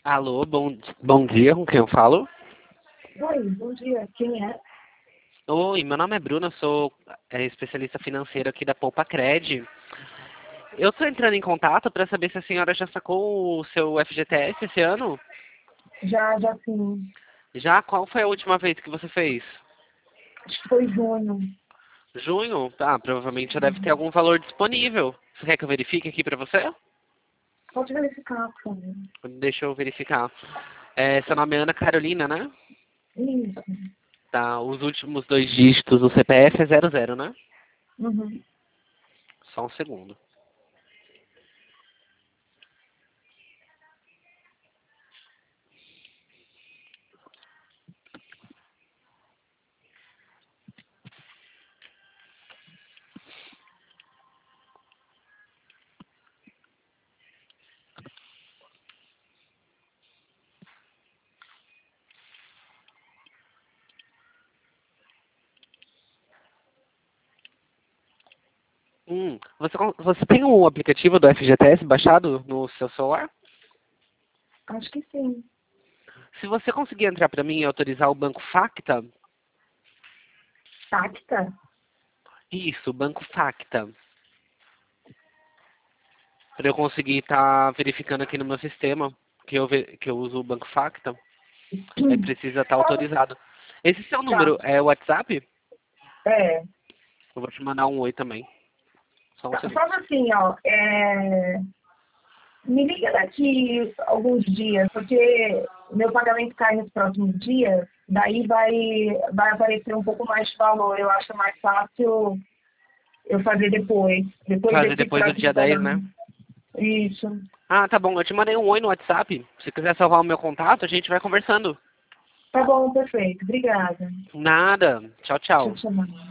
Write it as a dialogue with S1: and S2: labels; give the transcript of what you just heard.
S1: Alô, bom dia, com quem eu falo?
S2: Oi, bom dia. Quem é?
S1: Oi, meu nome é Bruno, eu sou especialista financeiro aqui da Poupa Cred. Eu estou entrando em contato para saber se a senhora já sacou o seu FGTS esse ano.
S2: Já sim.
S1: Já? Qual foi a última vez que você fez?
S2: Acho que foi junho.
S1: Junho? Tá, provavelmente já deve ter algum valor disponível. Você quer que eu verifique aqui para você?
S2: Pode verificar, por favor.
S1: Deixa eu verificar. Seu nome é Ana Carolina, né?
S2: Isso.
S1: Tá, os últimos dois dígitos do CPF é 00, né?
S2: Uhum.
S1: Só um segundo. Você tem o aplicativo do FGTS baixado no seu celular?
S2: Acho que sim.
S1: Se você conseguir entrar para mim e autorizar o Banco Facta,
S2: Tacta?
S1: isso, o Banco Facta, para eu conseguir estar verificando aqui no meu sistema que eu uso o Banco Facta, aí precisa estar autorizado. Esse seu
S2: Tá.
S1: número é o WhatsApp?
S2: É.
S1: Eu vou te mandar um oi também. Só um segundo.
S2: Fala assim, ó. Me liga daqui alguns dias, porque meu pagamento cai nos próximos dias, daí vai aparecer um pouco mais de valor. Eu acho mais fácil eu fazer depois. Depois
S1: Fazer
S2: desse
S1: depois do
S2: próximo
S1: dia 10, né?
S2: pagamento. Isso.
S1: Ah, tá bom. Eu te mandei um oi no WhatsApp. Se quiser salvar o meu contato, a gente vai conversando.
S2: Tá bom, perfeito. Obrigada.
S1: Nada. Tchau,
S2: Deixa eu
S1: tchau.
S2: te chamar.